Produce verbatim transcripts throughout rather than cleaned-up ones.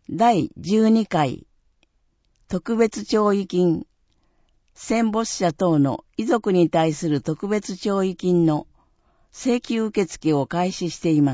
だいじゅうにかい特別弔慰金、戦没者等の遺族に対する特別弔慰金の請求受付を開始しています。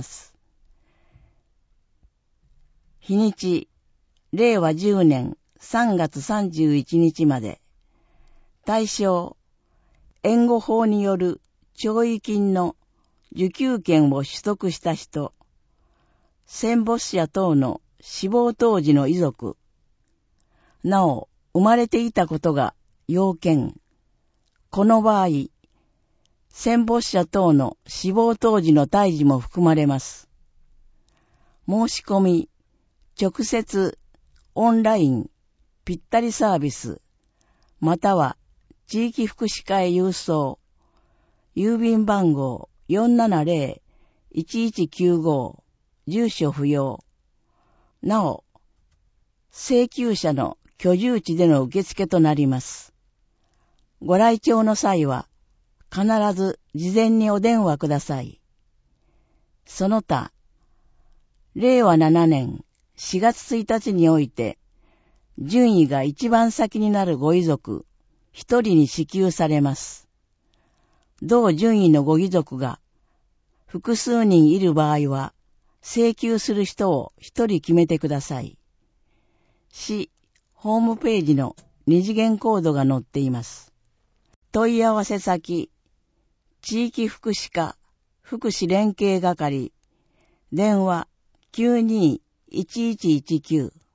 日にち、れいわじゅうねんさんがつさんじゅういちにちまで。対象、援護法による弔慰金の受給権を取得した人、戦没者等の死亡当時の遺族、なお、生まれていたことが要件。この場合、戦没者等の死亡当時の胎児も含まれます。申し込み、直接、オンライン、ぴったりサービス、または地域福祉課へ郵送、郵便番号 よんななぜろ いちいちきゅうご、住所不要。なお、請求者の居住地での受付となります。ご来庁の際は、必ず事前にお電話ください。その他、れいわななねんしがつついたちにおいて、順位が一番先になるご遺族、一人に支給されます。同順位のご遺族が、複数人いる場合は、請求する人を一人決めてください。市、ホームページの二次元コードが載っています。問い合わせ先、地域福祉課、福祉連携係、電話 きゅうにーいちいちいちきゅう